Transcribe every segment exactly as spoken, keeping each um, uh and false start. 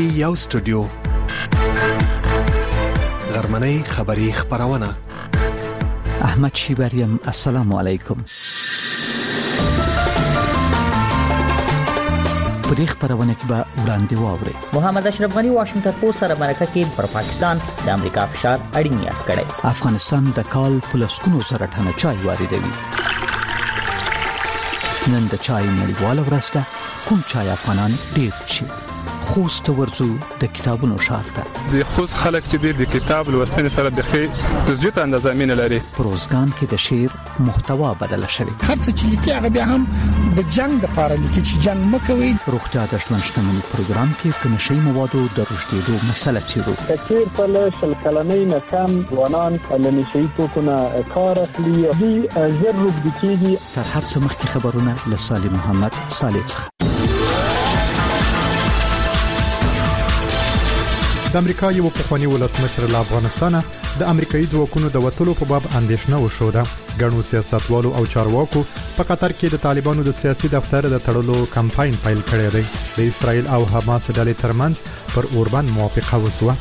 یو سټوډیو غرمنۍ خبری خبرونه. احمد شیبریم، السلام علیکم. په دې خبرونه کې به وړاندې واوري محمد اشرف غنی واشنگټن پوسټ سره مرکه کې پر پاکستان د امریکا فشار اړین یاد کړي. افغانستان د کال پلسکونو زره ټنه چای واردوي. نن د چای نړیواله ورځ ده. کوم چای افغانان ډیر چي؟ خوست ورزو د کتابونو شارته. د خوست خلک چې د کتاب لوستنې سره د خې زیات اندازه مینه لري. پروزګان کې د شعر محتوا بدله شوی. هر څه چې لیکي هغه بیا هم د جنگ د لپاره لیکي چې جنگ مکوي. روغتیا د ژوند شتمنۍ پروګرام کې په نشي موادو د رشدېدو مسله چیرو. کثیر په شل کلنۍ نه کم ځوانان له نشي توکو نه کار اخلي. دي ضرورت دي. تر هر څه مخکې خبرونه له صالح محمد صالح څخه. د امریکا یو پخوانی ولسمشر له افغانستانه د امریکایي ځواکونو د وټولو په باب اندېښنه وشوده. ګڼو سیاستوالو او چارواکو په قطر کې د طالبانو د سیاسي دفتر د تړلو کمپاین پیل کړی دی. د اسرائیل او حماس ډلې ترمنځ پر اوربند موافقه وشوه.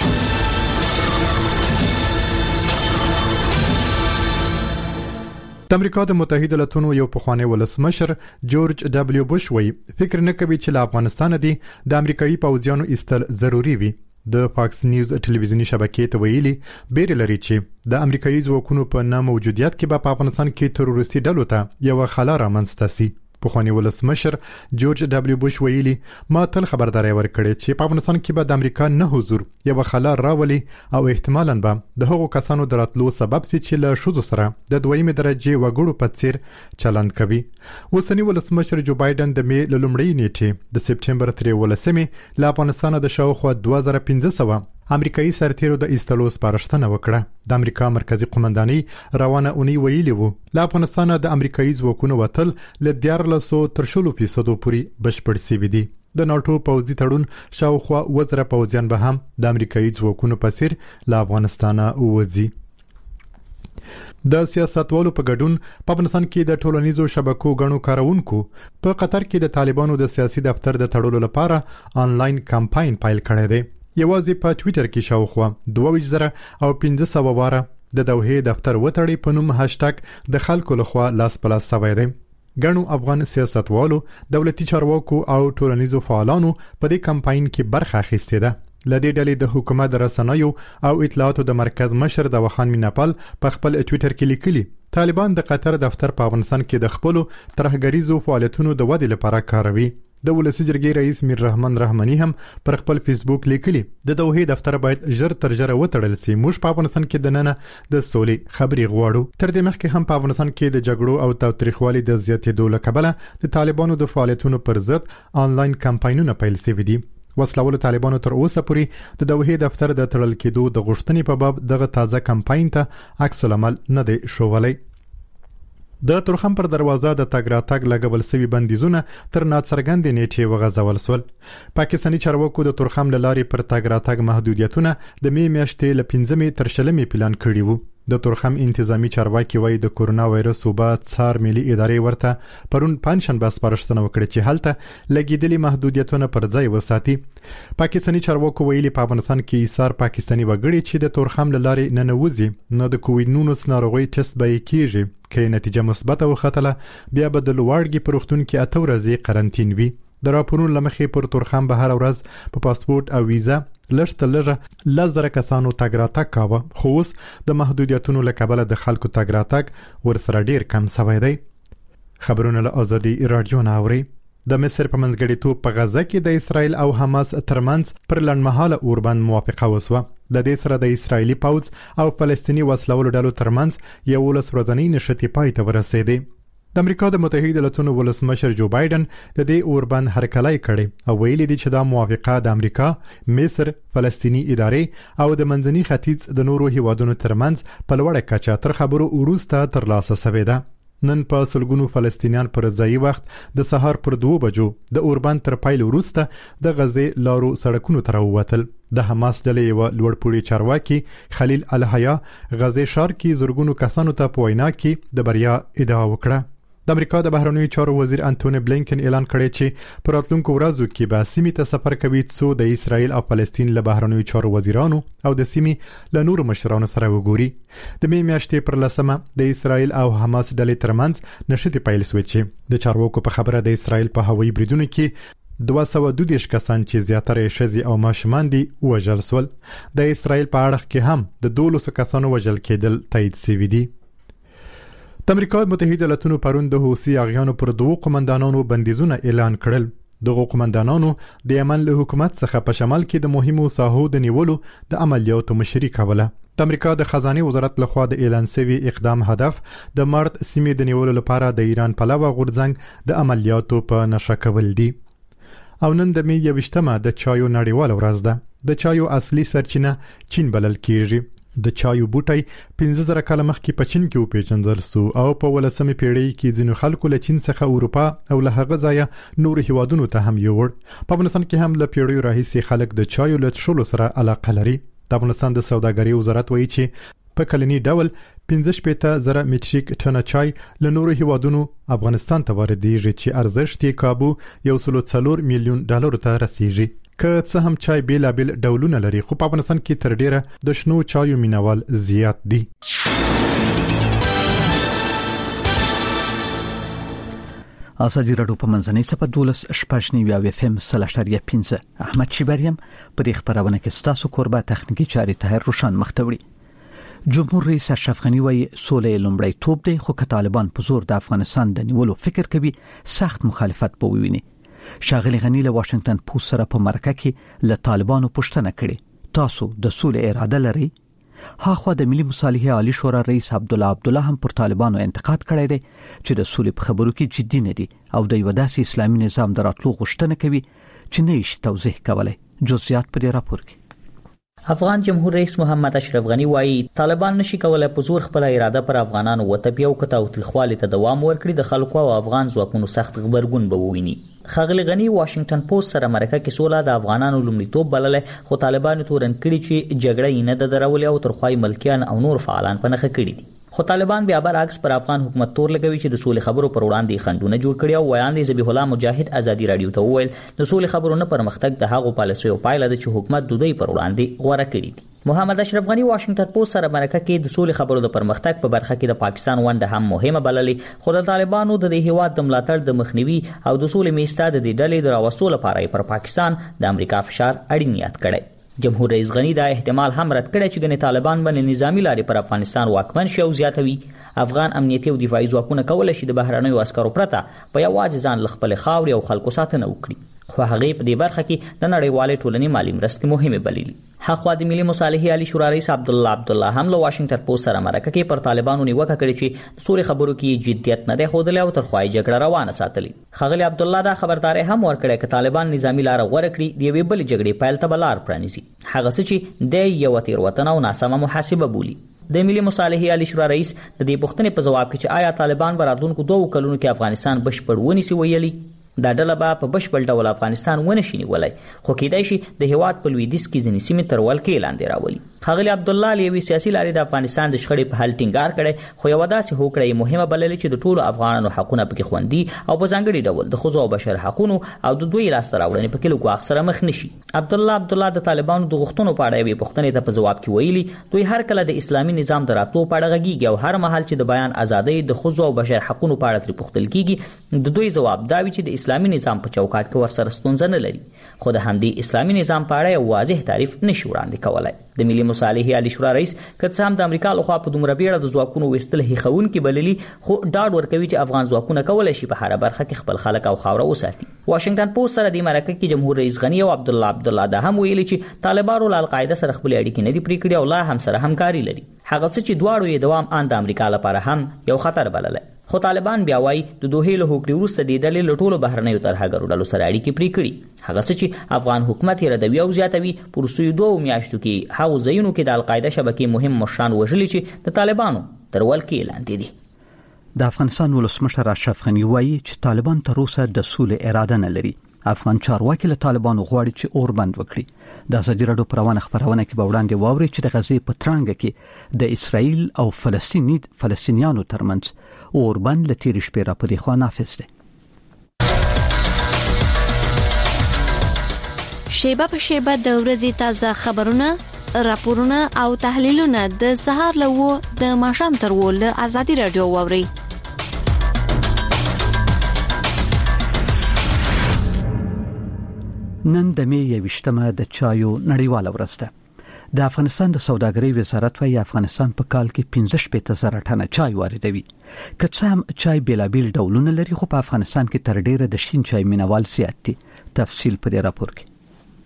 د امریکا د متحده ایالاتونو یو پخوانی ولسمشر جورج ډبلیو بوش وایي فکر نه کوي چې له افغانستان دی د امریکایي پوځیانو ایستل ضروری وي. د فاکس نیوز ټلویزیونی شبکې ته ویلي بیر لري چې د امریکایي ځواکونو په ناموجودیت کې په افغانستان کې تروریستي ډلو ته یو خلا رامنځته شي. پخوانی ولسمشر جورج ډبلیو بوش ویلي ما تل خبرداري ورکړې چې په افغانستان کې به د امریکا نه حضور یو خلا راولي او احتمالاً به د هغو کسانو دراتلو سبب سي چې له شوزو سره د دویمه درجه وګړو په څیر چلند کوي. اوسنی ولسمشر جو بایدن د می لومړی نیټه د سپټمبر تر ولسمه له افغانستان د شاوخوا دوه زره پنځه سوه امریکایي سرتیرو د ایستلو سپارښتنه وکړه. د امریکا مرکزی قومندانۍ روانه اونۍ ویلي وو له افغانستان د امریکایي ځواکونو وتل له دیارلس تر شلو فیصدو پورې بشپړ شوی دی. د ناتو پوځي تړون شاوخوا وزره پوځیان به هم د امریکایي ځواکونو په څیر له افغانستان وځي. د سیاستوالو په ګډون په افغانستان کې د ټولنیزو شبکو غنو کارونکو په قطر کې د طالبانو د سیاسي دفتر د تړلو لپاره آنلاین کمپاین پیل کړی دی. یوازې په ټوئیټر کې شاوخوا دوه ویشت زره او پنځه سوه واره د دوحې دفتر وتړي په نوم هاشټګ د خلکو لخوا لاس په لاس شوی دی. ګڼو افغان سیاستوالو، دولتي چارواکو او ټولنیزو فعالانو په دې کمپاین کې برخه اخیستې ده. لدې ډلې د حکومت رسنیو او اطلاعاتو د مرکز مشر د وخان میناپال په خپل ټوئیټر کې لیکلي طالبان د قطر دفتر په افغانستان کې د خپل ترهګریزو فعالیتونو د ودې لپاره کاروي. د ولسی جرګې رئیس میر رحمان رحماني هم پر خپل فیسبوک لیکلي د دوحې دفتر باید ژر تر ژره وتړل شي. موږ په افغانستان کې د نن د سولې خبري غواړو. تر دې مخکې هم په افغانستان کې د جګړو او تاوتریخوالي د زیاتېدو له کبله د طالبانو د فعالیتونو پر ضد آنلاین کمپاینونه پیل شوي دي. وسلوالو طالبانو تر اوسه پورې د دوحې دفتر د تړل کېدو د غوښتنې په باب دغه تازه کمپاین ته عکس العمل نه دی شوولی. د تورخم پر دروازه د تګ راتګ لګول سوي بندیزونه تر ناڅرګندې نیټې وغځول شول. پاکستاني چارواکو د تورخم له لارې پر تګ راتګ محدودیتونه د می میاشتې له پنځمې تر شلمې پلان کړي وو. د تورخم انتظامی چارواکي وایي د کورونا وایرس وبا څار ملي ادارې ورته پرون پنځشنبه سپارښتنه وکړه چې هلته لګیدلي محدودیتونه پر ځای وساتي. پاکستاني چارواکو ویلي په افغانستان کې ایثار پاکستاني وګړي چې د تورخم له لارې نه نوځي نو د کووډ نولس ناروغي ټیسټ به کیږي. که نتیجه مثبت وختله بیا به د لوړګي پروختون کې اته ورځې قرنټین وي. د راپورونو لمخې پر تورخم به هر ورځ په پاسپورت او ویزا لږ تر لږه لس زره کسانو تګ راتګ کاوه، خو اوس د محدودیتونو له کبله د خلکو تګ راتګ ورسره ډیر کم شوی دی. خبرونه له آزادي رادیو نه اوري. د مصر په منځګړیتوب په غزه کې د اسرائیل او حماس ترمنځ پر لنډمهاله اوربند موافقه وشوه. د دې سره د اسرائیلي پوځ او فلسطینی وسلوالو ډلو ترمنځ یولس ورځنۍ نښتې پای ته ورسېدې. د امریکا د متحده ایالاتونو ولسمشر جو بایدن د دې اوربند هرکلی کړي او ویلي دي چې دا موافقه د امریکا، مصر، فلسطینی ادارې او د منځني ختیځ د نورو هیوادونو ترمنځ په لوړه کچه تر خبرو وروسته ترلاسه شوې ده. نن په سلګونو فلسطینیان پر ځایي وخت د سهار پر دوه بجو د اوربند تر پیل وروسته د غزې لارو سړکونو ته راووتل. د حماس ډلې یو لوړپوړي چارواکي خلیل الحیا غزې ښار کې زرګونو کسانو ته په وینا کې د بریا ادعا وکړه. د امریکا د بهرنیو چارو وزیر انټونی بلینکن اعلان کړی چې په راتلونکو ورځو کې به سیمې ته سفر کوي څو د اسرایل او فلسطین له بهرنیو چارو وزیرانو او د سیمې له نورو مشرانو سره وګوري. د می میاشتې پر لسمه د اسرایل او حماس ډلې ترمنځ نشټې پیل شوې چې د چارواکو په خبره د اسرایل په هوایي بریدونو کې دوه سوه دوه دېرش کسان چې زیاتره ښځې او ماشومان دي وژل شول. د اسرایل په اړه کې هم د دولسو کسانو وژل کېدل تایید شوي دي. د امریکا متحده ایالاتونو پرون د حوثي اغیانو پر دوه قومندانانو بندیزونه اعلان کړل. دغه قومندانانو د یمن له حکومت څخه په شمال کې د مهمو ساحو د نیولو د عملیاتو مشري کوله. د امریکا د خزانه وزارت لخوا د اعلان شوی اقدام هدف د مارت سیمې د نیولو لپاره د ایران پلوه غورځنګ د عملیاتو په نشه کول دي. او نن د می یوشتمه د چایو نړیواله ورځ ده. د چایو اصلي سرچینه چین بلل کیږي. د چایو بوټی پنځه زره کاله مخکې په چین کې وپیژندل شو او په ولسمه پیړۍ کې ځینو خلکو له چین څخه اروپا او له هغه ځایه نور هیوادونو ته هم یوړ. په افغانستان کې هم له پیړیو راهیسې خلک د چایو له څښلو سره علاقه لري. د افغانستان د سوداګرۍ وزارت وایي چې په کلنی ډول پنځه شپېته زره متریک ټنه چای له نورو هیوادونو افغانستان ته واردېږي چې ارزښت یې کابو یو سل او څلور میلیون ډالر ته رسیږي. که څه هم چای بیلابل ډولونه لري خو په افغانستان کې تر ډیره د شنو چایو مینوال زیات دي. ازادي راډیو په منځنۍ صفحه دولس شپږ نیو اف ام سلاشتریه پنځه احمد شیبریم پر خبرونه کې ستاسو قربا تخنیکی چاري طاهر روشن مختوړي. جمهور رئیس اشرف غنی وايي سولې لومړی توپ دی خو که طالبان په زور د افغانستان د نیولو فکر کوي سخت مخالفت به وویني. شاغلی غنی له واشنگټن پوسټ سره په مرکه کې له طالبانو پوښتنه کړې تاسو د سولې اراده لرئ؟ هاخوا د ملي مصالحې عالی شورا رئیس عبد الله عبد الله هم پر طالبانو انتقاد کړی دی چې د سولې په خبرو کې جدي نه دي او د یو داسې اسلامي نظام دراتلو غوښتنه کوي چې نه یې توضیح کولای. جزئیات په دې راپور کې. افغان جمهور رئیس محمد اشرف غنی وایي طالبان نشي کولای په زور خپل اراده پر افغانانو وتپیو کته او تلخواله ته دوام ورکړي. د خلکو او افغان ځواکونو سخت خبرګون به وویني. خغلی غنی واشنگټن پوسټ سره مرکه کې سولا د افغانانو لومړیتوب بللې خو طالبانو تورن کړي چې جګړه یې نه د درولې او ترخوای ملکیان او نور فعالان په نخښه کړي دي. خو طالبان بیا برعکس پر افغان حکومت تور لګوي چې د سولې خبرو پر وړاندې خندونه جوړ کړي او ویاندې ذبیح الله مجاهد ازادي رادیو ته وویل د سولې خبرو نه پرمختګ د هغو پالیسیو پایله ده چې حکومت د دوی پر وړاندې غوړه کړي دي. محمد اشرف غنی واشنگټن پوسټ سره مرکه کې د سولې خبرو د پرمختګ په برخه کې د پاکستان ونډه هم مهمه بللې خو د طالبانو د هیواد د ملاتړ د مخنیوي او د سولې میستاد د ډلې د راوستلو لپاره پر پاکستان د امریکا فشار اړین یاد کړي. جمهور رئیس غنی دا احتمال هم رد کړی چې ګنې طالبان باندې نظامی لارې پر افغانستان واکمن شي او زیاتوي. افغان امنیتي او دفاعي ځواکونه کولای شي د بهرنیو عسکرو پرته په یوازې ځان خپل خاورې او خلکو ساتنه وکړي. خو هغه په دې برخه کې د نړیوالې ټولنې مالی مرستې مهمه بللي. حقوا د ملي مصالحې عالی شورا رئیس عبد الله عبد الله هم له واشنگټن پوسټ سره مرکه کې پر طالبانو نیوکه کړې چې سوري خبرو کې جديت نه دی خوده او تر خوای جګړه روانه ساتلي. خغلی عبد الله دا خبرداري هم ورکړه چې طالبان نظامی لار غوړه کړي دی وی بل جګړې پایل ته بلار پرانیزي. هغه څه چې د یو تیر وطن او ناسمه محاسبه بولی. د ملي مصالحې عالی شورا رئیس د دې پوښتنې په جواب کې چې آیا طالبان برادونکو دوه کلونو کې افغانستان بشپړ ونیسي ویلي دا ډله به په بشپړ ډول افغانستان ونشي نیولای خو کېدای شي د هیواد په لویدیځ کې ځینې سیمې تر ولکې لاندې راولي. خغلی عبد الله لیوی سیاسي لارې د افغانستان د شخړې په حل ټینګار کړي خو یو داسې هوکړه مهمه بللې چې د ټولو افغانانو حقونه پکې خوندي او په ځانګړي ډول د ښځو او بشر حقوقو او د دوی لاسته راوړنې پکې له ګواښ سره مخ نشي. عبد الله عبد الله د طالبانو د غوښتنو په اړه یې پوښتنې ته په جواب کې ویلي دوی هر کله د اسلامي نظام دراتو په اړه غږیږي او هر مهال چې د بیان ازادۍ د ښځو او بشر حقوقو په اړه تر پوښتل کیږي د دوی جواب دا وی چې د اسلامي نظام په چوکاټ کې ورسره ستونزه نه لري خو د همدې اسلامي نظام په اړه واضح تعریف نشي وړاندې کولای. د ملي مصالحې عالی شورا رئیس کڅ هم د امریکا لخوا په دومره بیړه د ځواکونو وستل هیخون کې بللي خو ډاډ ورکوي چې افغان ځواکونه کولای شي په هر برخه کې خپل خلک او خاوره وساتي. واشنگټن پوسټ سره د مرکه کې جمهور رئیس غنی او عبد الله عبد الله دا هم ویلي چې طالبانو له القاعده سره خپل اړیکې نه دي پرې کړې او لا هم سره همکاري لري. هغه څه چې دواړو یې دوام ان د امریکا لپاره هم یو خطر بلل. خو طالبان بیا وايي د دوه له هوکړې وروسته د ډلې له ټولو بهرنیو ترهګرو ډلو سره اړیکې پرې کړي. هغه څه چې افغان حکومت یې ردوي او زیاتوي پرسوي دوه میاشتو کې هغه ځایونو کې د القاعده شبکې مهم مشران وژلي چې د طالبانو تر ولکې لاندې دي. د افغانستان ولسمشر اشرف غنی وایي چې طالبان تر اوسه د سولې اراده نه لري. افغان چارواکي له طالبانو غواړي چې اور بند وکړي. د ازادي راډیو پروانه خبرونه کې به وړاندې واوري چې د غزې په ترانګه کې د اسرایل او فلسطیني فلسطینیانو ترمنځ اوربان له تیر شپې را پرې خوا نافذ دی. شیبه په شیبه د ورځې تازه خبرونه، راپورونه او تحلیلونه د سهار له و د ماښام تر و له ازادي رادیو واوري. نن د می یوشتمه د چایو نړیواله ورځ ده. د افغانستان د سوداګرۍ وزارت وايي افغانستان په کال کې پنځه شپږ زره ټنه چای واردوي. که څه هم چای بیلابیل ډولونه لري خو په افغانستان کې تر ډیره د شین چای مینوال زیات دي. تفصیل په دې راپور کې.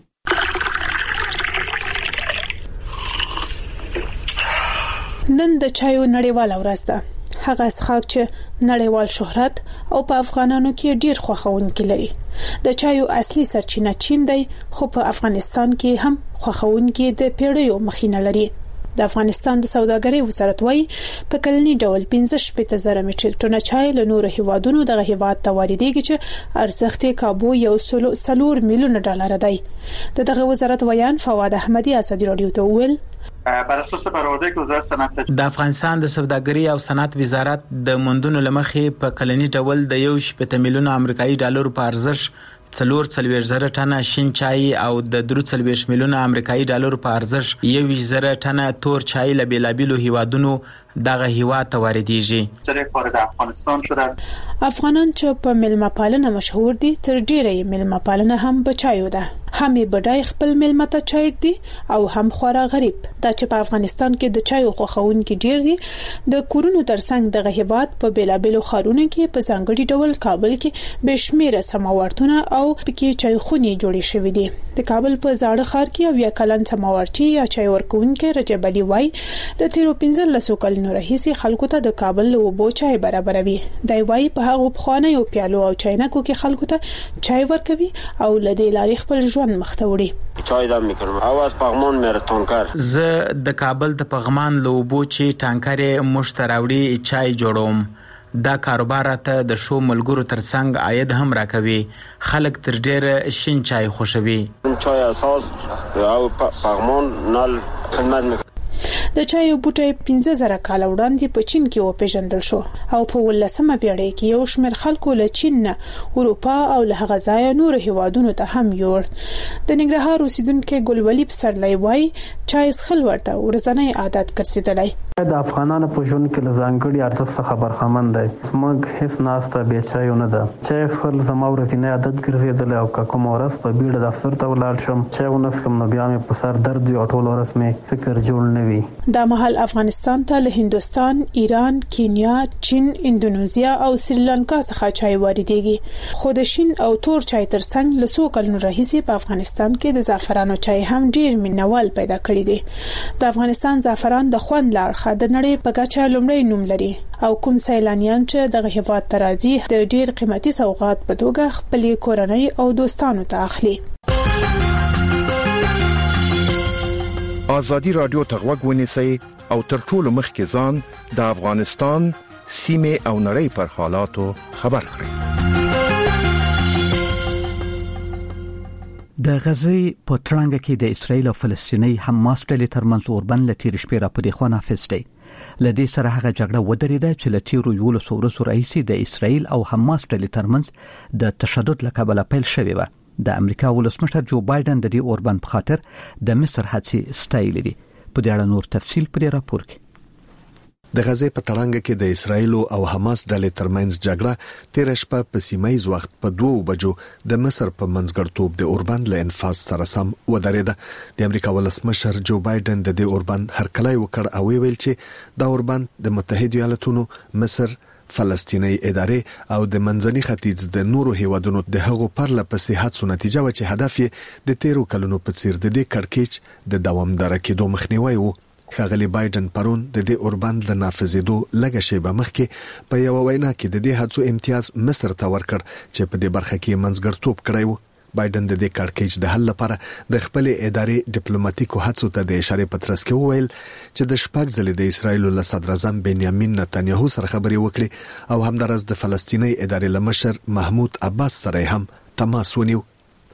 نن د چایو نړیواله ورځ ده. هغه څښاک چې نړیوال شهرت او په افغانانو کې ډیر خوښونکي لري. د چایو اصلي سرچینه چین دی خو په افغانستان کې هم خوښونکي د پیړیو مخینه لري. د افغانستان د سوداګرۍ وزارت وايي په کلنی ډول پنځه شپږ زره میټریک ټن چای له نورو هیوادونو دغه هیواد ته واردېږي چې ارزښت یې کابو یو سلو سلور میلیون ډالر دی. دغه وزارت ویان فواد احمدی ازادي رادیو ته ویل بر اساس برآورده که وزارت صنعت د افغانستان د سوداګرۍ او صنعت وزارت د موندونو لمخې په کلنی ډول د یو شپږ میلیون امریکایي ډالر په ارزښت څلور څلوېښت زره ټنه شین چای او د درې څلوېښت میلیون امریکایي ډالر په ارزښت یو زره ټنه تور چای له بیلابیلو هیوادونو دغه هیواد ته واردېږي. چې خارج افغانستان شده است. افغانان چې په ملمه پالنه مشهور دي تر ډیره ملمه پالنه هم په چایو ده. هم بډای خپل ملمه ته چای دي او هم خورا غریب. دا چې په افغانستان کې د چایو خوښونکي ډیر دي. د کورونو ترڅنګ دغه هیواد په بیلابیلو ښارونو کې په ځانګړي ډول کابل کې بشمیره سماورتونه او پکې چای خونې جوړې شوې دي. د کابل په زاړه ښار کې او یا کلن سماورچی یا چای ورکوونکي رجب علي وای د تیرو پنځلسو کلونو راهیسې خلکو ته د کابل له اوبو چای برابروي. دی وای په هغه پخوانیو پیالو او چاینکو کې خلکو ته چای ورکوي او لدې لاري خپل ژوند مخته وړي. چای دم میکنم اواز پغمان میره تانکر. زه د کابل د پغمان له اوبو چې ټانکر مشتراوړي چای جوړوم. دا کاروبار ته د شو ملګرو ترڅنګ عاید هم راکوي. خلک تر ډیره شین چای خوښوي. چای اساس او پغمان نل خدمت میکنه. د چایو بوټي پنځه زره کال وړاندې په چین کې وپیژندل شو او په ولسمه پیړۍ کې یو شمېر خلکو له چین نه اروپا او له هغه ځایه نور هیوادونو ته هم یوړ. د ننګرهار اوسیدونکو ګلولي پسرلی وای چای څښل ورته ورځنی عادت ګرځیدلی. د افغانانو په ژوند کې له ځانګړي ارزښت څخه برخمن دی. زموږ هیڅ ناسته بې چایو نه ده. چای څښل زما ورځنی عادت ګرځېدلی او که کومه ورځ په بیړه دفتر ته ولاړ شم چای ونه څښم نو بیا مې په سر درد وي او ټوله ورځ مې فکر جوړ نه وي. دا مهال افغانستان ته له هندوستان، ایران، کینیا، چین، اندونیزیا او سریلانکا څخه چای واردېږي. خو د شین او تور چای ترڅنګ له څو کلونو راهیسې په افغانستان کې د زعفرانو چای هم ډیر مینوال پیدا کړي دي. د افغانستان زعفران د خوند لارښه د نړۍ په کچه لومړی نوم لري او کوم سیلانیان چې دغه هیواد ته راځي د ډیر قیمتي سوغات په توګه خپل کورنۍ او دوستانو ته اخلي. ازادي رادیو ته غوږ ونیسئ او تر ټولو مخکې ځان د افغانستان سیمه او نړۍ پر حالاتو خبر کړئ. د غزې په ترانګ کې د اسرایل او فلسطیني حماس ډلې ترمنځ اوربند لتیر شپې را پدې خو نافذ دی. لدې سره هغه جګړه ودرېده چې لتیرو یولس ورځو راهیسې د اسرایل او حماس ډلې ترمنځ د تشدد له کبله پیل شوې و. د امریکا ولسمشر جو بایدن د دې اوربند په خاطر د مصر هڅې ستایلې دي. په دې اړه نور تفصیل په دې راپور کې. د غزې په تړانګ کې د اسرایل او حماس ډلې ترمنځ جګړه تیر شپه په سیمایي وخت په دوه بجو د مصر په منځګړتوب د اوربند له انفاذ سره سم ودرېده. د امریکا ولسمشر جو بایدن د دې اوربند هرکلی وکړ او ویل چې دا اوربند د متحده ایالاتونو، مصر، فلسطیني ادارې او د منځني ختیځ د نورو هیوادونو د هغو پرله پسې هڅو نتیجه و چې هدف یې د تیرو کلونو په څیر د دې کړکېچ د دوامدار کېدو مخنیوي و. ښاغلي بایدن پرون د دې اوربند له نافذېدو لږه شیبه مخکې په یو وینا کې د دې هڅو امتیاز مصر ته ورکړ چې په دې برخه کې منځګړتوب کړی و. بایدن د دې کړکېچ د حل لپاره د خپل ادارې ډیپلوماټیکو هڅو ته د اشارې په ترڅ کې وویل چې د شپږ ځلې د اسرایل له صدر اعظم بنیامین نتنیاهو سره خبرې وکړي او همدارس د فلسطیني ادارې له مشر محمود عباس سره هم تماس ونیو.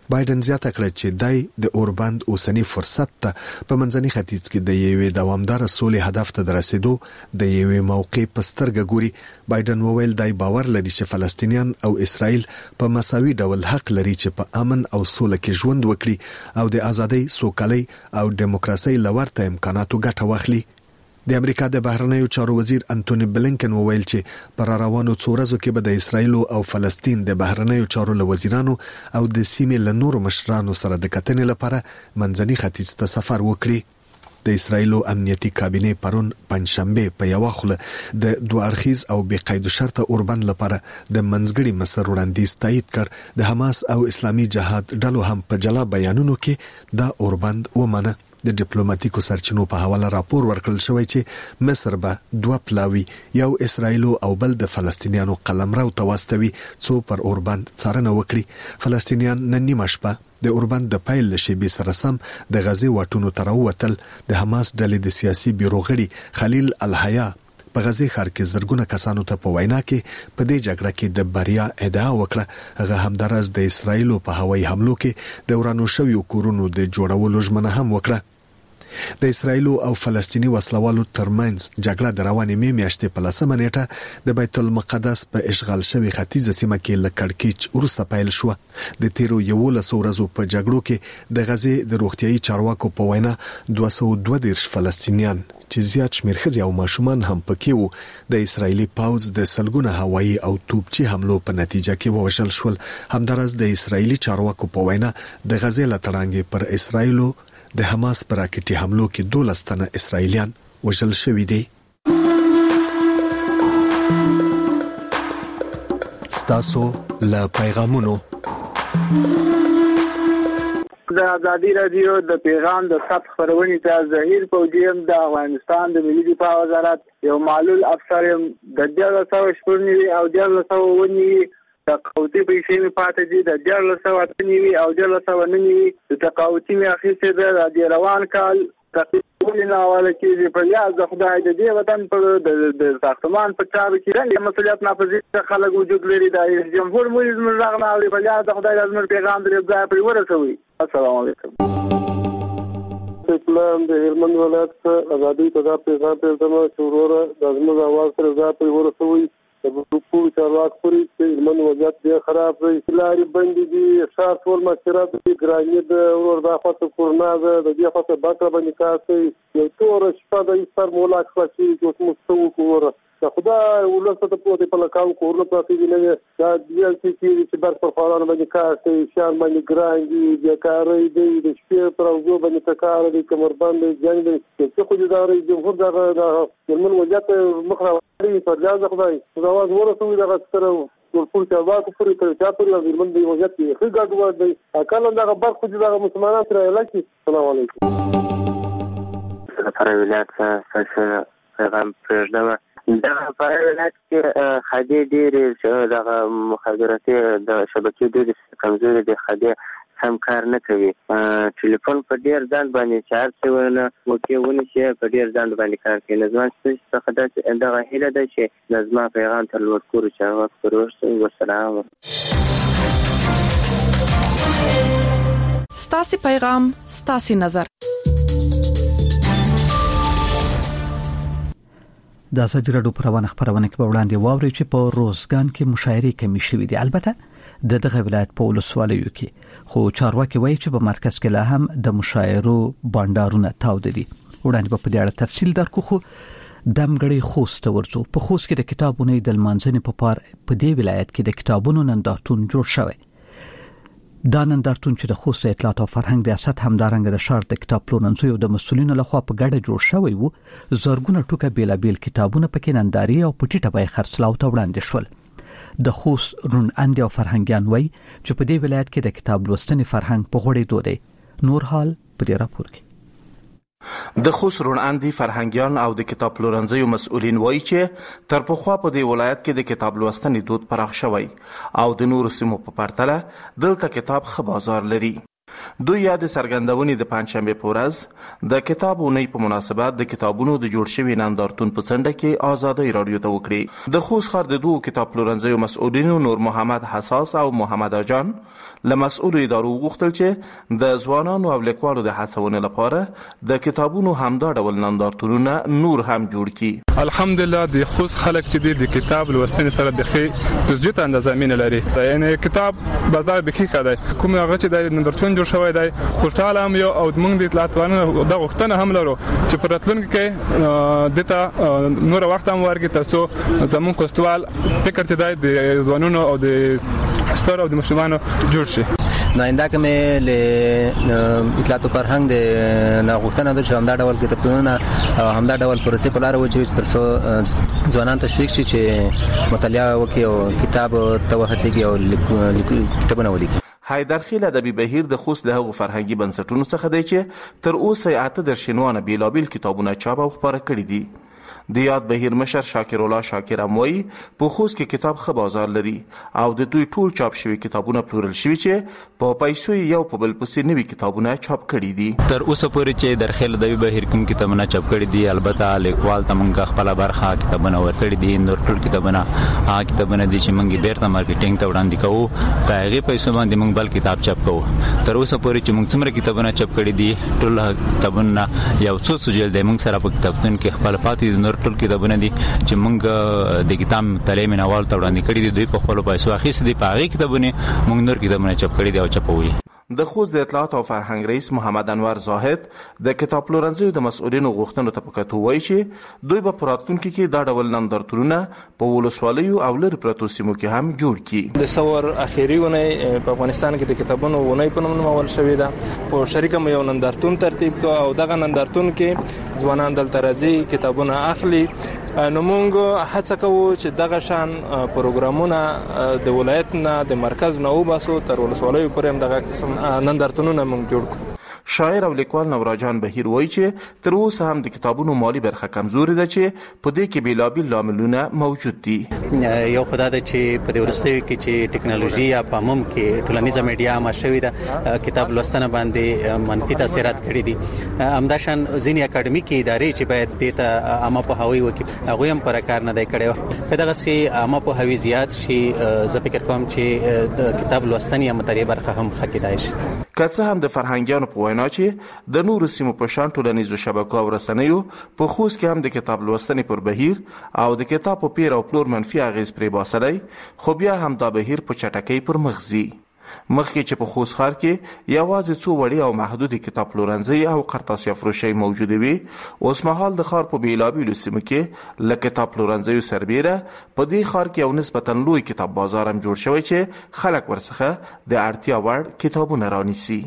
بایدن زیاته کړه چې دای د اوربند اوسنی فرصت ته په منځني ختیځ کې د یوې دوامدار سولې هدف ته رسیدو د یوې موقع په سترګه ګوري. بایدن وویل دای باور لري چې فلسطینیان او اسرائیل په مساوي ډول حق لري چې په امن او سوله کې ژوند وکړي او د ازادۍ، سوکالۍ او دیموکراسۍ لورته امکاناتو ګټه واخلي. د امریکا د بهرنیو چارو وزیر انټونی بلینکن وویل چې پر روانو څو ورځو کې به د اسرائیل او فلسطین د بهرنیو چارو وزیرانو او د سیمې له نورو مشرانو سره د کتنې لپاره منځني ختیځ ته سفر وکړي. د اسرائیل امنیتي کابینه پرون پنځشنبه په یو خوله د دوه اړخیز او بې قید شرطه اوربند لپاره د منځګړي مسر وړاندیز تایید کړ. د حماس او اسلامي جهاد ډلو هم په جلا بیانونو کې دا اوربند ومنه. د ډیپلوماټیکو سرچینو په حواله راپور ورکړل شوی چې مصر به دوه پلاوی یو اسرائیل او بل د فلسطینیانو قلمرو توستوي څو پر اوربند څارنه وکړي. فلسطینیان نن نیمه شپه د اوربند د پایل شیبې سره سم د غزې واټونو تر ووتل. د حماس ډلې د سیاسي بیرو غړي خلیل الحیا په غزې ښار کې زرګونه کسانو ته په وینا کې په دې جګړه کې د بریا ادعا وکړه. هغه همدارس د اسرائیل په هوایي حملو کې د ورانو شویو کورونو د جوړولو ژمنه هم وکړه. د اسرائیل او فلسطینی وسلوالو ترمنځ جګړه د روانې می میاشتې په لسمه نیټه د بیت المقدس په اشغال شوی ختیځه سیمه کې لکړکیچ ورسته پیل شو. د تیرو یو لسو ورځو په جګړو کې د غزې د روغتيایي چارواکو په وینا دوه سوه دوه دېرش فلسطینیان چې زیات شمېر ښځې او ماشومان هم پکې وو د اسرایلی پاوځ د سلګونه هوایي او توپچي حملو په نتیجه کې ووژل شول. همدارس د اسرایلی چارواکو په وینا د غزې لټړانګې پر اسرایل د حماس پر راکټي حملو کې دولس تنه اسرایلیان وژل شوي دي. ستاسو له پیغامونو د ازادي رادیو د پیغام د ثبت خبرونې ته ظهیر فوجیم د افغانستان د ملي دفاع وزارت یو معلول افسر د دیارلس سوه شپږ نوي او دیارلس سوه اووه نوي تقاوتي پیسې مې پاتې دي د دیارلس سوه اته نوي او دیارلس سوه نهه نوي د تقاوتي مې اخیستې ده د روان کال تقریبا نه حواله کېږي په یاد د خدای د دې وطن پر د ساختمان په چارو کې د مسؤلیت ناپذیر خلک وجود لري. د جمهور مولوي زموږ راغله او په یاد د خدای د زموږ پیغام دې ځای پر ورسوي. السلام علیکم. اسلام د هلمند ولایت ازادي ته دا پیغام پرځم چې وروره د زموږ اواز سره ځای پر ورسوي. د ټول چارواک پوری چې هلمند وضعیت ډېر خراب دی، لارې بندې دي، ښار ټول مسیرات دي، ګراني د ور د خاطر کورنا ده د دې خاطر باکره باندې کاسي یو تور شپه د ایستر مولا خلاصي چې اوس مستو کوره دا خدای ولسته ته پوهه په لکاو کورونه پاتې دي نه دا دیل چې بر پر فاران باندې کاسي شان باندې ګراني د کاري دی د شپې پر اوځو باندې تکار دي کمر باندې جنگ دي چې خو دې دا جمهور دا هلمند وضعیت مخه پر ځای خدای دا आवाज ورسوي دا سره ټول چارواکو پورې تر چا پورې د هلمند د وضعیت ښه ګډوډ دی. کله دا برخه دي د مسلمانانو سره علاقه. السلام علیکم. پر ولایت څخه پیغام پرېږدم. دا په ولایت کې خدي ډېرې دغه مخابراتي د شبکې ډېرې کمزورې دي، خدي سم کار نه کوي. ټلیفون په ډېر ځان باندې چارج ونه وکي ونشي په ډېر ځان باندې کار کوي. نظام څخه دغه هیله ده چې نظم پیغام تر لوړ کورو چارواکو پورې ورسوي. والسلام. ستاسو پیغام ستاسو نظر. د ازادي راډیو پروانه خبرونه کې وړاندې واوري چې په روزګان کې مشاعرې کمی شوې دي. البته د دغه ولایت په ولسوالیو کې خو چارواکي وایي چې په مرکز کې لا هم د مشاعرو بانډارونه تاود دي. وړاندې په دې اړه تفصیل درکو. خو دمګړی خوست ورځو په خوست کې د کتابونو د لمانځنې په پار په دې ولایت کې د کتابونو نندارتون جوړ شوی. دا نندارتون چې د خوست اطلاعات او فرهنګ ریاست همدارنګه د شهر د کتاب پلورنځیو د مسولینو لخوا په ګډه جوړ شوی وو. زرګونه ټوکه بیلابیل کتابونه پکې ننداري او پټیټه به خرڅلاو ته وړاندې شول. د خوست رون اندي او فرهنګيان وای چې په دې ولایت کې د کتاب لوستنې فرهنګ په غوړې دوی. نور حال په دې راپور کې د خوست رون اندي فرهنګيان او د کتاب پلورنځیو مسؤلین وایي چې تر پخوا په دې ولایت کې د کتاب لوستنې دود پراخ شوی او د نورو سیمو په پرتله دلته کتاب ښه بازار لري. دوی یاد څرګندونې د پنځشنبه په ورځ د کتاب اونۍ په مناسبت د کتابونو د جوړ شوي نندارتون په څنډه کې آزادۍ رادیو ته وکړي. د خوست ښار د دوو کتاب پلورنځیو مسؤلینو نور محمد حساس او محمد جان له مسؤلو ادارو وغوښتل چې د ځوانانو او لیکوالو د هڅونې لپاره د کتابونو همدا ډول نندارتونونه نور هم جوړ کړي. الحمدلله د خوست خلک چې د کتاب لوستنې سره د جزئیات اندازه مینه لري. یعنی کتاب بازار بکی کړی کوم هغه چې د نندارتون جوړ شوی دی خوشاله هم یو او موږ د اطلاعات ورنه د غوښتنه هم لرو چې په راتلونکي کې دته نور وخت هم ورګي ترڅو زمون کوستوال فکر چې د ځوانونو او د ستر او د مشرانو جوړ شي. ناینده کې مې له اطلاعات فرهنګ د ناغوښتنه د همدا ډول کتابونه او همدا ډول پروسې په لار وچوي چې ترڅو ځوانان تشویق شي چې مطالعه وکړي او کتاب ته وهڅېږي او کتابونه ولیکي. حیدرخیل ادبي بهیر د خوست د هغو فرهنګي بنسټونو څخه دی چې تر اوسه اته در شینوانه بیلابیل کتابونه چاپ او خپاره کړي دي. د یاد بهیر مشر شاکر الله شاکر اموي په خوست کې کتاب ښه بازار لري او د دوی ټول چاپ شوي کتابونه پلورل شوي چې په پیسو یو په بل پسې نوي کتابونه چاپ کړي دي. تر اوسه پورې چې درخیل ادبي بهیر کوم کتابونه چاپ کړي دي البته لیکوال ته موږ خپل برخه کتابونه ورکړي دي. نور ټول کتابونه هغه کتابونه دي چې موږ بیرته مارکیټینګ ته وړاندې کوو په هغه پیسو باندې موږ بل کتاب چاپ کوو. تر اوسه پورې چې موږ څومره کتابونه چاپ کړي دي ټول کتابونه یو څو څو جلد موږ سره په کتابتون کې خپل پاتې نور ټول کتابونه دي چې موږ د کتاب مطالعې مینوال ته وړاندې کړي دي. دوی په خپل پیسو اخیستي دي په هغه کتابونه موږ نور کتابونه چاپ کړي دي او چاپوي. د خوست د اطلاعات او فرهنګ رئیس محمد انور زاهد د کتاب پلورنځیو د مسؤلینو غوښتنو ته په کتو وایي چې دوی به په راتلونکي کې دا ډول نندارتونونه په ولسوالیو او لرې پرتو سیمو کې هم جوړ کړي. د ثور اخیری ونې په افغانستان کې د کتابونو ونې په نوم نومول شوې ده. په شریکه مې یو نندارتون ترتیب کړ او دغه نندارتون کې ځوانان دلته راځي کتابونه اخلي. نو موږ هڅه کوو چې دغه شان پروګرامونه د ولایت نه د مرکز نه وباسو تر ولسوالیو پورې هم دغه قسم نندارتونونه موږ جوړ کړو. شاعر او لیکوال نوراجان بهیر وایي چې تر اوسه هم د کتابونو مالی برخه کمزوري ده چې په دې کې بیلابیل لاملونه موجود دي. یو خدای ده چې په دې ورستیو کې چې ټکنالوژي یا په عموم کې ټولنیزه میډیا ما شوې ده کتاب لوستنه باندې منفي تاثیرات کړي دي. همداشان ځینې اکاډمیکي ادارې چې باید دې ته عامه پوهاوی وکړي هغوی هم پر کار نه دی کړی. که دغسې عامه پوهاوی زیات شي زه فکر کوم چې د کتاب لوستنې یا مطالعې برخه هم ښه کېدای شي. که څه هم د فرهنګیانو په وینا چې د نورو سیمو په شان ټولنیزو شبکو او رسنیو په خوست کې هم د کتاب لوستنې پر بهیر او د کتاب په پیر او پلور منفي اغیز پرې باسلی خو بیا هم دا بهیر په چټکۍ پر مخ ځي. مخکې چې په خوست ښار کې یوازې څو وړې او محدودې کتاب پلورنځۍ او قرطاسي فروشۍ موجودې وي اوس مهال د ښار په بیلابیلو سیمو کې له کتاب پلورنځیو سربیره په دې ښار کې یو نسبتا لوی کتاب بازار هم جوړ شوی چې خلک ورڅخه د اړتیا وړ کتابونه رانیسي.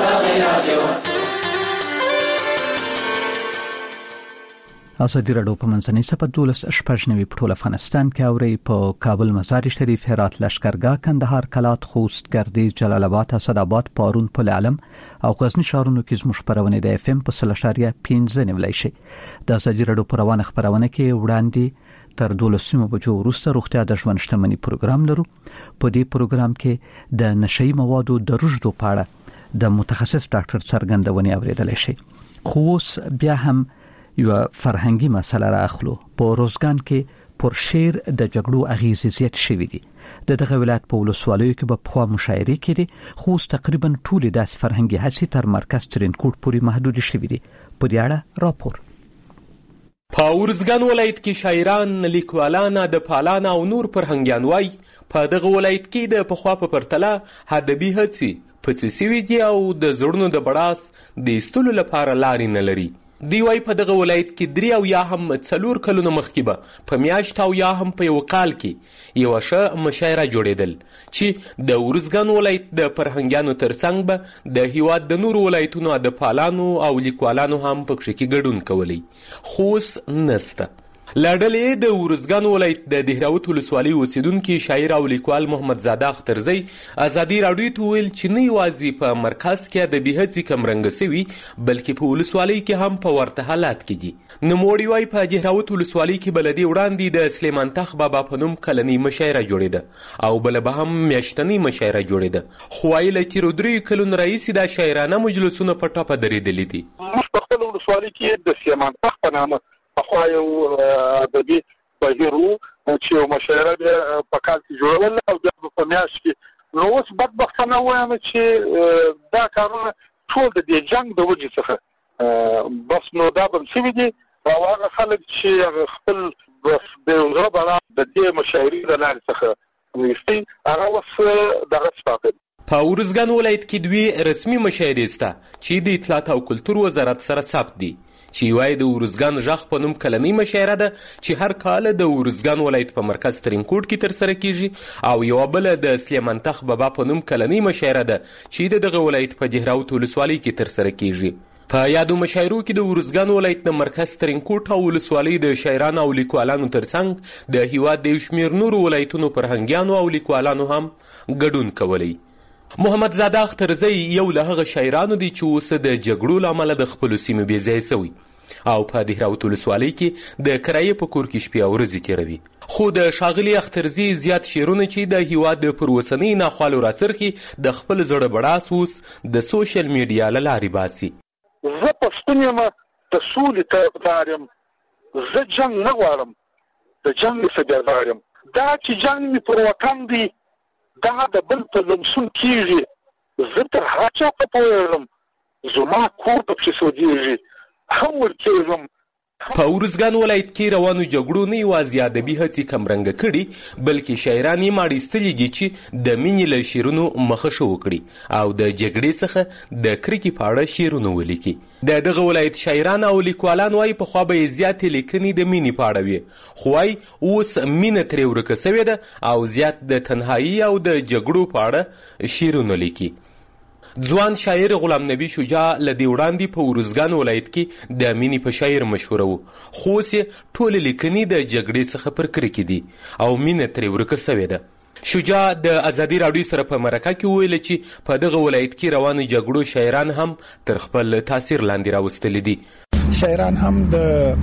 ازادي راډیو په منځنۍ سپه دولس شپږ نوي په ټول افغانستان کې اوري په کابل مزار شریف هرات لشکرګاه کندهار کلات خوست ګردیز جلال آباد اسداباد پارون پل علم او غزنی ښارونو کې زموږ خبرونه د اف ام په سلاشاریا پنځه نیولای شي. د ازادي راډیو په روانه خبرونه کې وړاندې تر دولسمه بجو وروسته روغتیا د ژوند شتمنۍ پروګرام لرو. په دې پروګرام کې د نشئی موادو د رشد په اړه د متخصص ډاکټر څرګندونې اوریدلای شي. خو بیا هم یو فرهنګي مسله راخلو. په روزګان کې پر شیر د جګړو اغیزې زیات شوې دي. د دغه ولایت په ولسوالیو کې به په مشاعره کې خو تقریبا ټول د فرهنګي هڅې تر مرکز ترینکوټ پورې محدود شوې دي. په دې اړه راپور. په ورزګان ولایت کې شاعران، لیکوالان، د پالان او نور فرهنګیان وای په دغه ولایت کې د پخوا په پرتله ادبي هڅې پڅې سوي دي او د زړونو د بړاس د ایستلو لپاره لارې نه لري. دی وای په دغه ولایت کې درې او یا هم څلور کلونه مخکې به په میاشت او یا هم په یو کال کې یوه ښه مشاعره جوړېدل چې د ورزګان ولایت د فرهنګیانو ترڅنګ به د هیواد د نورو ولایتونو ادبپالانو او لیکوالانو هم پکښې کې ګډون کولی. خو اوس نسته. لاډلې د ورزګان ولایت د دهراوت ولسوالۍ اوسیدونکي شاعر او لیکوال محمد زاده اخترزی ازادي راډیو ته ویل چې نه یوازې په مرکز کې ادبي هڅې کمرنګه سوي بلکې په ولسوالۍ کې هم په ورته حالات کې دي. نوموړي وایي په دهراوت ولسوالۍ کې بلدي وړاندې د سلیمان تخ بابا په نوم کلنۍ مشاعره جوړېده او بله به هم میاشتنۍ مشاعره جوړېده، خو وایي له تېرو دریو کلونو راهیسې دا شاعرانه مجلسونه په ټاپه درېدلي دي. موږ په خپله ولسوالۍ کې د سلیمان تخ په نامه پخوا یو ادبي بهیر و چې یو مشاعره بیا په کال کې جوړول او بیا به په میاشت کې. نو اوس بدبختانه وایم چې دا کارونه ټول د دې جنګ د وجې څخه بس نو دا بند شوي دي او هغه خلک چې خپل بس بېوزله بلا د دې مشاعرې د لارې څخه ویستي هغه اوس دغه څه په ورزګان ولایت کې دوی رسمي مشاعرې شته چې د اطلاعات او کلتور وزارت سره ثبت دي، چې وایي د ورزګان غږ په نوم کلنۍ مشاعره ده چې هر کال د ورزګان ولایت په مرکز ترینکوټ کې ترسره کیږي، او یوه بله د سلیمان تخ بابا په نوم کلنۍ مشاعره ده چې د دغه ولایت په دهراوت ولسوالۍ کې ترسره کیږي. په یادو مشاعرو کې د ورزګان ولایت د مرکز ترینکوټ او ولسوالۍ د شاعرانو او لیکوالانو ترڅنګ د هیواد د یو شمېر نورو ولایتونو فرهنګیانو او لیکوالانو هم ګډون کولی. محمد زاده اخترزی یو له هغه شاعرانو دی چې اوس د جګړو له امله د خپلو سیمو بې ځایه سوی او په دهراوت ولسوالۍ کې د کرایې په کور کې شپې او ورځې تېروي. خو د ښاغلي اخترزي زیات شعرونه چې د هیواد پر اوسنۍ ناخوالو راڅرخي د خپل زړه بړاس اوس د سوشل میډیا له لارې باسي. زه پښتون یم، د سولې طرفدار یم، زه جنګ نه غواړم، د جنګ څخه بیزار یم. دا چې جنګ مې پر وطن دی دا د بل په لمسون کېږي، زه تر هر چا په پوهېږم، زما کور پکې سوځېږي هم ورکېږم. په ورزګان ولایت کې روانو جګړو نه یوازې ادبي هڅې کمرنګه کړي بلکې شاعران یې ماړیستلي دي چې د مینې له شعرونو مخه وکړي او د جګړې څخه د کرکې په اړه شعرونه ولیکي. د دغه ولایت شاعران او لیکوالان وایي پخوا به یې زیاتې لیکنې د مینې په اړه وي، خو وایي اوس مینه ترې ورکه سوې ده او زیات د تنهایي او د جګړو په اړه شعرونه لیکي. ځوان شاعر غلام نبی شجاع له دې وړاندې په ورزګان ولایت کې د مینې په شاعر مشهوره و، خو اوس یې ټولې لیکنې د جګړې څخه پر کرکې دي او مینه ترې ورکه سوې ده. شجاع د ازادي راډیو سره په مرکه کې وویل چې په دغه ولایت کې روانو جګړو شاعران هم تر خپل تاثیر لاندې راوستلي دي. شاعران هم د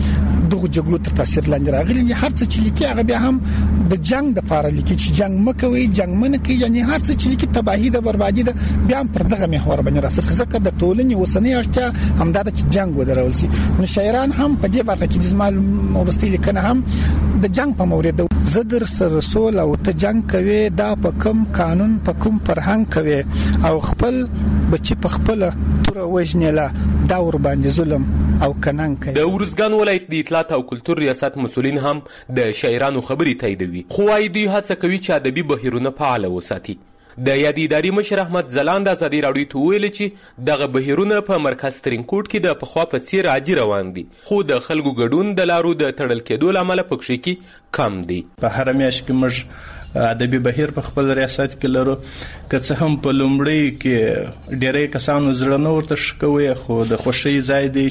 دغه جګړو تر تاثیر لاندې راغلي دي. هر څه چې لیکي هغه بیا هم د جنگ د لپاره لیکي چې جنگ مکوي، جنگ منکي، یعنی هر څه چې لیکي تباہی ده، بربادي ده، بیا هم پر دغه محور باندې راڅرخي. ځکه د ټولنې اوسنۍ اړتیا همدا ده چې جنگ ودرول شي. نو شاعران هم په دې برخه کې د زمال ورستي لیکنه هم د جنگ په مورید ده. زه در سره رسول او ته جنگ کوي، دا په کوم قانون په کوم فرهنګ کوي او خپل بچي په خپل تور وژنله دا ور باندې ظلم او کنن کوي. د ورزګان ولایت د اطلاعات او کلتور ریاست مسولین هم د شاعرانو خبرې تاییدوي، خو وايي دوی هڅه کوي چې ادبي بهیرونه فعال وساتي. د یادې ادارې مشر احمد ځلاند ازادي راډیو ته ویل چې دغه بهیرونه په مرکز ترینکوټ کې د پخوا په څیر عادي روان دي، خو د خلکو ګډون د لارو د تړل کېدو له امله پکښې کې کم دي. په هر میاشت کې موږ ادبي بهیر په خپل ریاست کې لرو، که څه هم په لومړی کې ډېری کسانو زړه نه ورته ښه کوي، خو د خوښۍ ځای دی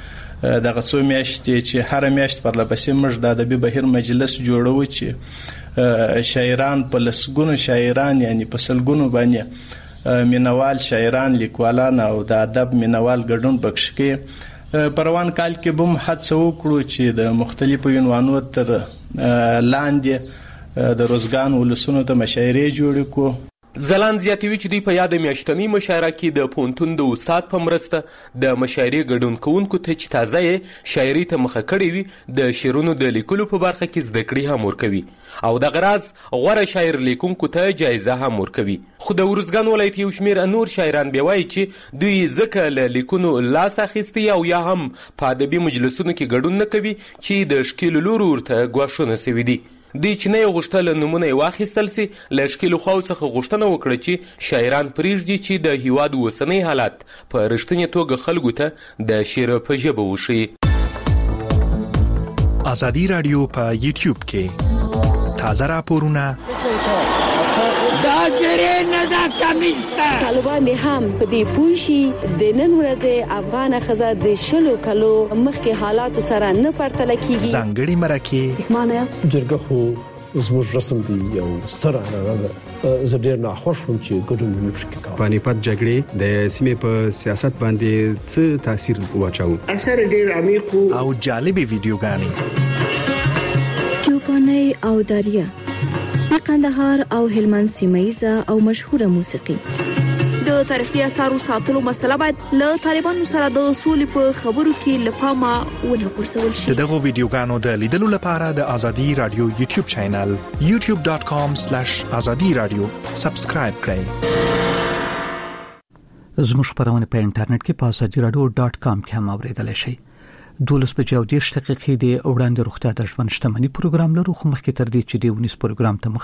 چې دغه څو میاشتې چې هر میاشت پرلپسې موږ د ادبي بهیر مجلس جوړو چې شاعران په لسګونو شاعران یعنی په سلګونو باندې مینوال شاعران، لیکوالان او د ادب مینوال ګډون پکښ کې. په روان کال کې به هم هڅه وکړو چې د مختلفو عنوانو تر لاندې د روزګان ولسونو ته مشاعرې جوړې کړو. ځلاند زیاتوي چې دوی په یاد میاشتنۍ مشاعره کې د پوهنتون د استاد په مرسته د مشاعرې ګډون کوونکو ته چې تازه یې شاعري ته مخه کړې وي د شعرونو د لیکلو په برخه کې زده کړې هم ورکوي او دغه راز غوره شاعر لیکونکو ته جایزه هم ورکوي. خو د ورزګان ولایت یو شمېر نور شاعران بیا وایي چې دوی ځکه له لیکونو لاس اخیستی او یا هم په ادبي مجلسونو کې ګډون نه کوي چې د ښکېلو لورو ورته ګواښونه سوي دي. دوی چې نه یې غوښتل نومونه یې واخیستل سي، له ښکېلو خواو څخه غوښتنه وکړه چې شاعران پرېږدي چې د هیواد اوسنی حالت په رښتینې توګه خلکو ته د شعر په ژبه وښیي. ازادي راډیو په یوټیوب کې تازه راپورونه، دا زری نه دا کمیسته. طالبان هم په دې پوښي د نن ورځې افغان خزه د شلو کلو مخکې حالات سره نه پرتله کیږي. ځانګړي مرکه معنی است جرګه خو زموږ رسم دی یو ستر اړه ده. زه ډیر ناخوښ وم چې ګډون مې پکې کاوه. پانیپت جګړې د سیمې په سیاست باندې څه تاثیر واچاوه؟ اثر ډیر عمیق او جالبې ویډیوګانې چوپاني او داریا د قندهار او هلمند سیمایزه او مشهوره موسیقي. د تاریخي اثارو ساتلو مسله باید له طالبانو سره د اصول په خبرو کې لپاره ونه پرسول شي. دغه ویډیوګانو د لیدلو لپاره د ازادي رادیو یوټیوب چینل یوټیوب ډاټ کام سلیش ازادي رادیو سبسکرایب کړئ. زموږ خبرونه په انټرنیټ کې په ازادي رادیو ډاټ کام کې هم اوریدلای شئ. دولس بجې او دېرش دقیقې د وړاندې روغتیا د ژوند شتمنۍ پروګرام لرو، خو مخکې تر دې چې د ونیس پروګرام ته